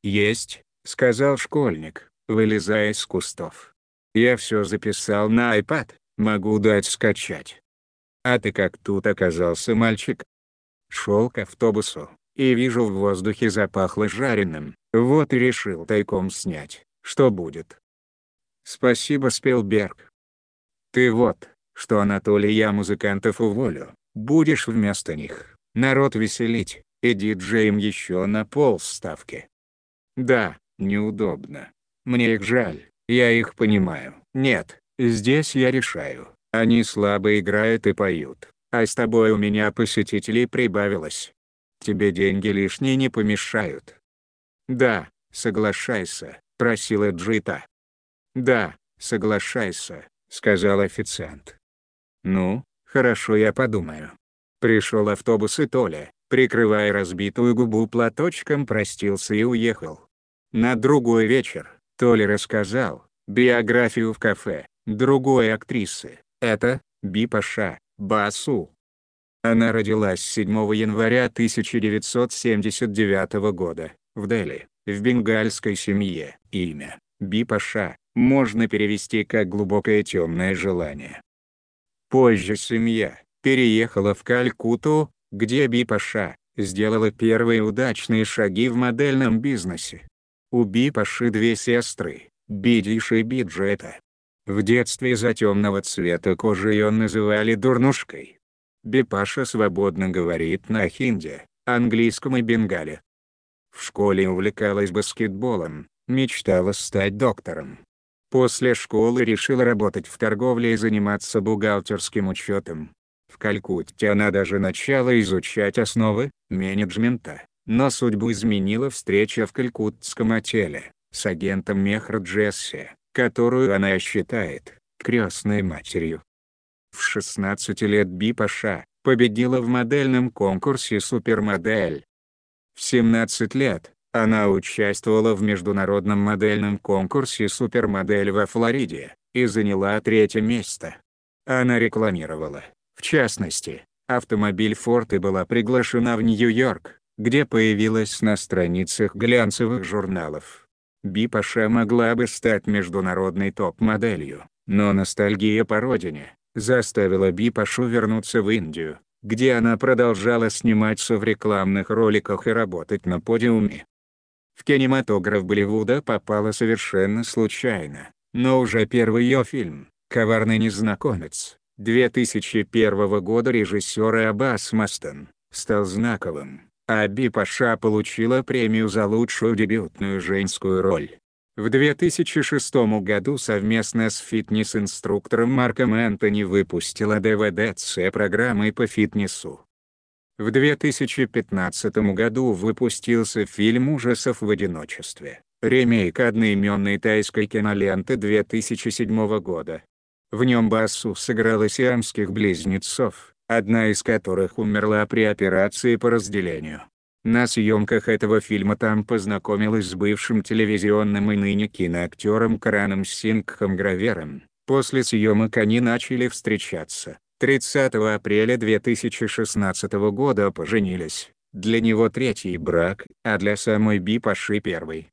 «Есть», — сказал школьник, вылезая из кустов. «Я все записал на iPad, могу дать скачать». «А ты как тут оказался, мальчик?» «Шел к автобусу, и вижу, в воздухе запахло жареным, вот и решил тайком снять, что будет». «Спасибо, Спилберг. Ты вот, что, Анатолий, я музыкантов уволю, будешь вместо них народ веселить, и диджеем еще на полставки». «Да, неудобно. Мне их жаль, я их понимаю. Нет, здесь я решаю. Они слабо играют и поют, а с тобой у меня посетителей прибавилось. Тебе деньги лишние не помешают». «Да, соглашайся», — просила Джита. «Да, соглашайся», — сказал официант. «Ну, хорошо, я подумаю». Пришел автобус, и Толя, прикрывая разбитую губу платочком, простился и уехал. На другой вечер Толя рассказал биографию в кафе другой актрисы. Это Бипаша Басу. Она родилась 7 января 1979 года в Дели, в бенгальской семье. Имя Бипаша можно перевести как «глубокое темное желание». Позже семья переехала в Калькутту, где Бипаша сделала первые удачные шаги в модельном бизнесе. У Бипаши две сестры, Бидиш и Биджета. В детстве из-за темного цвета кожи ее называли дурнушкой. Бипаша свободно говорит на хинди, английском и бенгале. В школе увлекалась баскетболом, мечтала стать доктором. После школы решила работать в торговле и заниматься бухгалтерским учетом. В Калькутте она даже начала изучать основы менеджмента, но судьбу изменила встреча в калькуттском отеле с агентом Мехр Джесси, которую она считает крестной матерью. В 16 лет Бипаша победила в модельном конкурсе «Супермодель». В 17 лет она участвовала в международном модельном конкурсе «Супермодель» во Флориде и заняла 3-е место. Она рекламировала, в частности, автомобиль Ford и была приглашена в Нью-Йорк, где появилась на страницах глянцевых журналов. Бипаша могла бы стать международной топ-моделью, но ностальгия по родине заставила Бипашу вернуться в Индию, где она продолжала сниматься в рекламных роликах и работать на подиуме. В кинематограф Болливуда попала совершенно случайно, но уже первый ее фильм «Коварный незнакомец» 2001 года режиссера Аббас Мастон стал знаковым, а Бипаша получила премию за лучшую дебютную женскую роль. В 2006 году совместно с фитнес-инструктором Марком Энтони выпустила DVD с программой по фитнесу. В 2015 году выпустился фильм ужасов «В одиночестве», ремейк одноименной тайской киноленты 2007 года. В нем Басу сыграла сиамских близнецов, одна из которых умерла при операции по разделению. На съемках этого фильма там познакомилась с бывшим телевизионным и ныне киноактером Караном Сингхом Гравером. После съемок они начали встречаться. 30 апреля 2016 года поженились. Для него 3-й брак, а для самой Бипаши 1-й.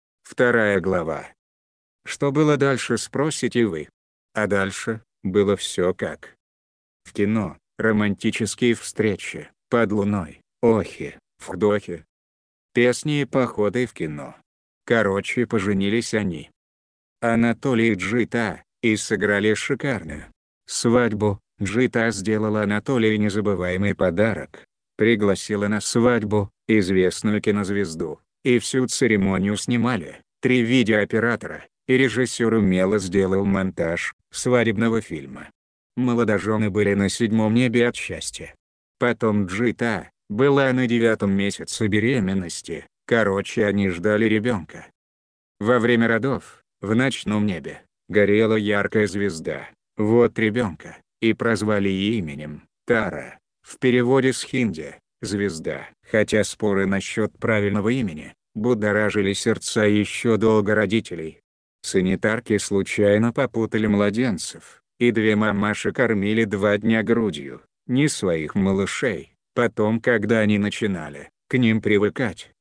2 глава. Что было дальше, спросите вы? А дальше было все как в кино: романтические встречи под луной, охи, вдохи, песни и походы в кино. Короче, поженились они. Анатолий и Джита и сыграли шикарную свадьбу. Джита сделала Анатолию незабываемый подарок. Пригласила на свадьбу известную кинозвезду, и всю церемонию снимали 3 видеооператора, и режиссер умело сделал монтаж свадебного фильма. Молодожены были на 7-м небе от счастья. Потом Джита была на 9-м месяце беременности, короче, они ждали ребенка. Во время родов, в ночном небе, горела яркая звезда, вот ребенка, и прозвали именем Тара, в переводе с хинди «звезда». Хотя споры насчет правильного имени будоражили сердца еще долго родителей. Санитарки случайно попутали младенцев, и 2 мамаши кормили 2 дня грудью, не своих малышей. Потом, когда они начинали к ним привыкать,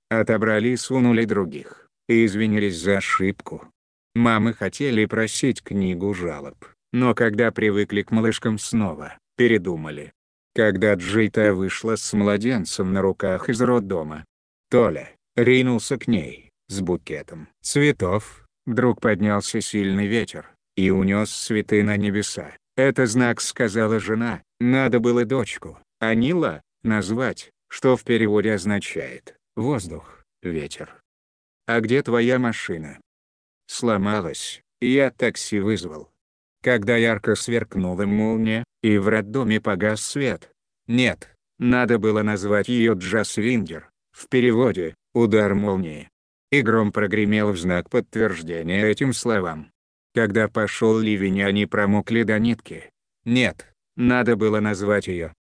Отобрали и сунули других, и извинились за ошибку. Мамы хотели просить книгу жалоб, но когда привыкли к малышкам снова, передумали. Когда Джита вышла с младенцем на руках из роддома, Толя ринулся к ней с букетом цветов. Вдруг поднялся сильный ветер и унес цветы на небеса. «Это знак», — сказала жена. Надо было дочку, Анила, назвать, что в переводе означает «воздух, ветер». «А где твоя машина?» «Сломалась, я такси вызвал». Когда ярко сверкнула молния, и в роддоме погас свет. Нет, надо было назвать ее Джасвиндер, в переводе «удар молнии». И гром прогремел в знак подтверждения этим словам. Когда пошел ливень, они промокли до нитки. Нет, надо было назвать ее